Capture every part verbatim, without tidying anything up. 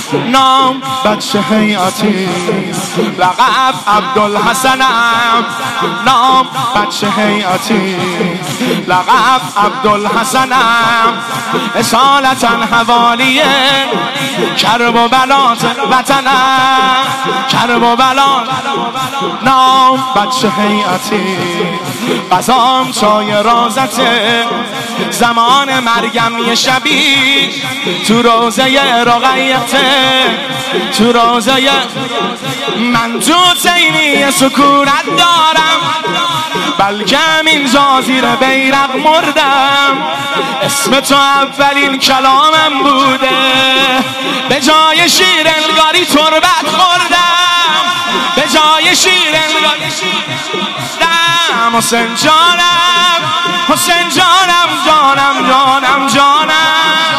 نام بچه هیئتی، لقب عبدالحسنم. نام بچه هیئتی، لقب عبدالحسنم. اصالتا حوالی کرب و بلات وطنم، کرب و بلات. نام بچه هیئتی، قضام چای رازته، زمان مرگم یه شبی تو روزه رقیته، تو روزه من تو سینی سکونت دارم، بلکه اینجا زیر بیرق مردم. اسم تو اولین کلامم بوده، به جای شیر انگاری تربت خوردم، به جای شیر انگاری دم. حسین جانم، حسین جانم، جانم جانم جانم،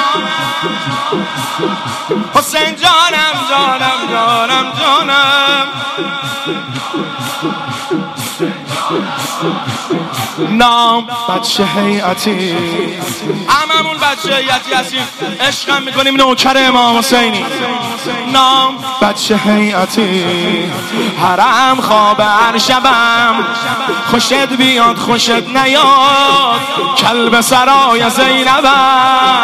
حسین جانم جانم جانم جانم. نام بچه هیئتی، هممون بچه هیئتی هستیم، عشقم میکنیم نوکر امام حسینی. نام بچه هیئتی، حرم خواب هر شبم، خوشت بیاد خوشت نیاد، کلب سرای زینبم.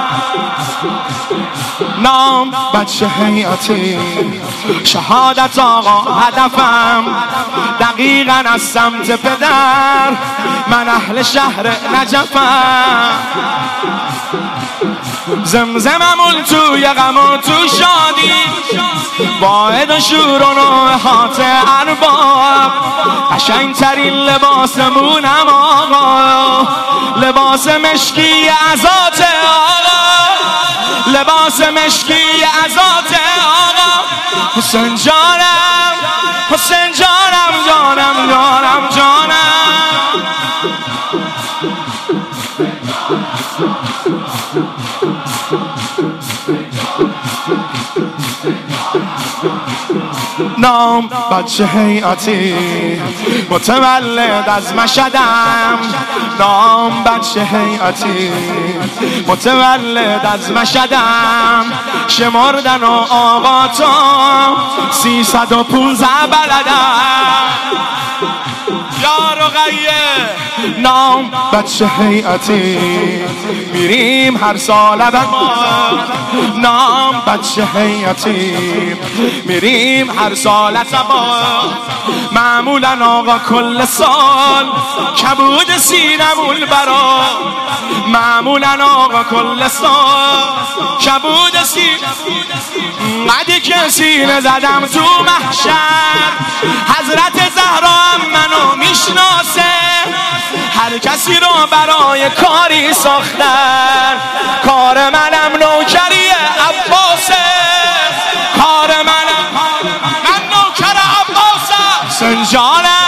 نام بچه هیئتی، شهادت آقا هدفم، دقیقا از سمت پدر، من اهل شهر نجفم. زمزممون توی غم و تو شادی، واحد و شور و نوحات ارباب، قشنگ ترین لباسمونم آقا، لباس مشکی عزات آقا، لباس مشکی عزات آقا. حسین جانم، حسین جانم، جانم جانم جانم. نام بچه هیئتی، متولد از مشهدم. نام بچه هیئتی، متولد از مشهدم. شمردن و آقا تا سیصد و پونزده بلدم. یا رقیه. نام بچه هیئتی، میریم هر سال ما. نام بچه هیئتی، میریم هر سال ما. معمولا آقا کل سال کبود سینمون برا، معمولا آقا کل سال کبود سینمون. قدی که سینه زدم تو محشر، حضرت زهرا هم منو میشناسه، هر کسی رو برای کاری ساختن. کار منم نوکری عباسه، کار منم من نوکر عباسه. حسین جانم،